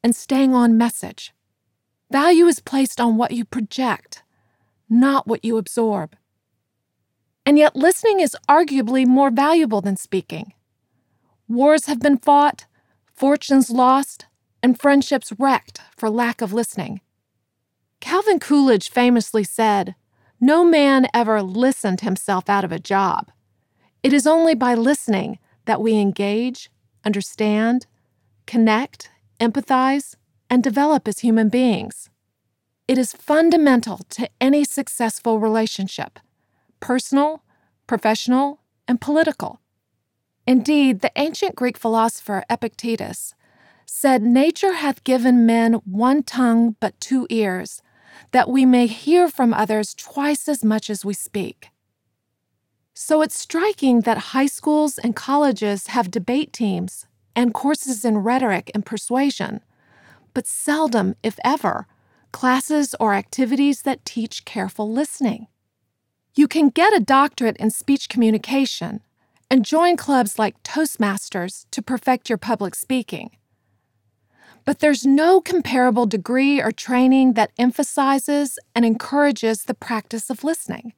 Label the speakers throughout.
Speaker 1: and staying on message. Value is placed on what you project, not what you absorb. And yet listening is arguably more valuable than speaking. Wars have been fought, fortunes lost, and friendships wrecked for lack of listening. Calvin Coolidge famously said, "No man ever listened himself out of a job. It is only by listening that we engage, understand, connect, empathize, and develop as human beings." It is fundamental to any successful relationship, personal, professional, and political. Indeed, the ancient Greek philosopher Epictetus said, "Nature hath given men one tongue but two ears, that we may hear from others twice as much as we speak." So it's striking that high schools and colleges have debate teams and courses in rhetoric and persuasion, but seldom, if ever, classes or activities that teach careful listening. You can get a doctorate in speech communication and join clubs like Toastmasters to perfect your public speaking. But there's no comparable degree or training that emphasizes and encourages the practice of listening.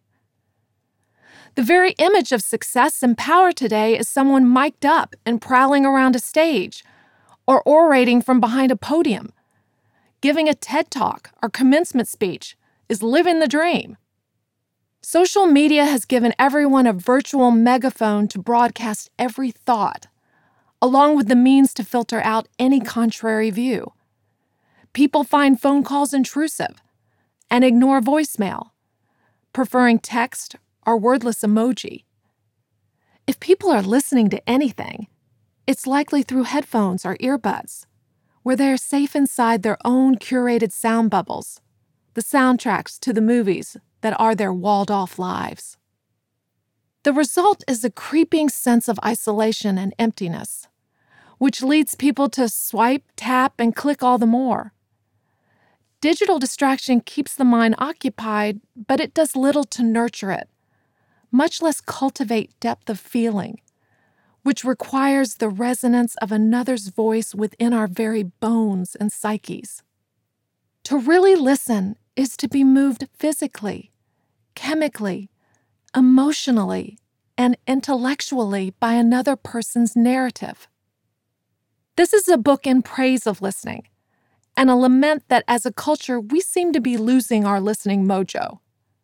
Speaker 1: The very image of success and power today is someone mic'd up and prowling around a stage, or orating from behind a podium. Giving a TED Talk or commencement speech is living the dream. Social media has given everyone a virtual megaphone to broadcast every thought, along with the means to filter out any contrary view. People find phone calls intrusive and ignore voicemail, preferring text or wordless emoji. If people are listening to anything, it's likely through headphones or earbuds, where they are safe inside their own curated sound bubbles, the soundtracks to the movies that are their walled-off lives. The result is a creeping sense of isolation and emptiness, which leads people to swipe, tap, and click all the more. Digital distraction keeps the mind occupied, but it does little to nurture it, much less cultivate depth of feeling, which requires the resonance of another's voice within our very bones and psyches. To really listen is to be moved physically, chemically, emotionally, and intellectually by another person's narrative. This is a book in praise of listening, and a lament that as a culture we seem to be losing our listening mojo.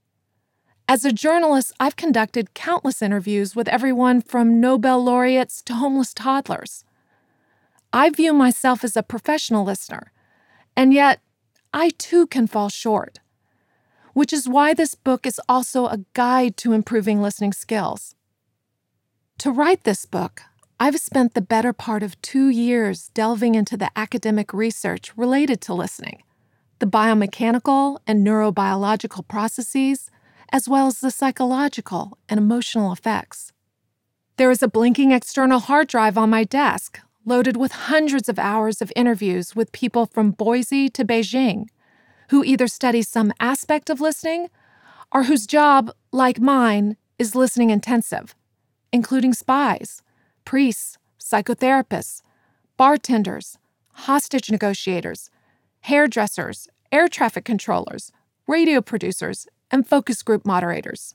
Speaker 1: As a journalist, I've conducted countless interviews with everyone from Nobel laureates to homeless toddlers. I view myself as a professional listener, and yet I too can fall short, which is why this book is also a guide to improving listening skills. To write this book, I've spent the better part of 2 years delving into the academic research related to listening, the biomechanical and neurobiological processes, as well as the psychological and emotional effects. There is a blinking external hard drive on my desk, loaded with hundreds of hours of interviews with people from Boise to Beijing, who either study some aspect of listening or whose job, like mine, is listening intensive, including spies, priests, psychotherapists, bartenders, hostage negotiators, hairdressers, air traffic controllers, radio producers, and focus group moderators.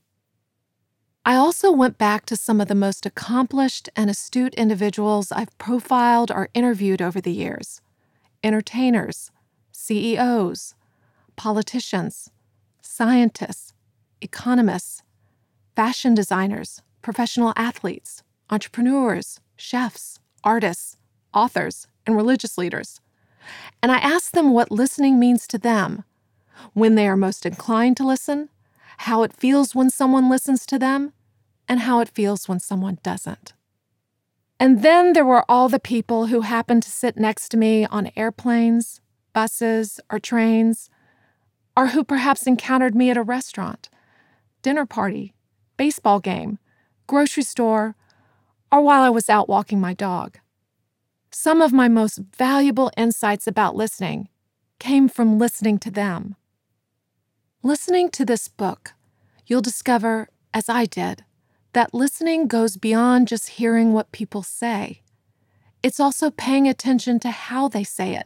Speaker 1: I also went back to some of the most accomplished and astute individuals I've profiled or interviewed over the years: entertainers, CEOs, politicians, scientists, economists, fashion designers, professional athletes, entrepreneurs, chefs, artists, authors, and religious leaders. And I asked them what listening means to them, when they are most inclined to listen, how it feels when someone listens to them, and how it feels when someone doesn't. And then there were all the people who happened to sit next to me on airplanes, buses, or trains, or who perhaps encountered me at a restaurant, dinner party, baseball game, grocery store, or while I was out walking my dog. Some of my most valuable insights about listening came from listening to them. Listening to this book, you'll discover, as I did, that listening goes beyond just hearing what people say. It's also paying attention to how they say it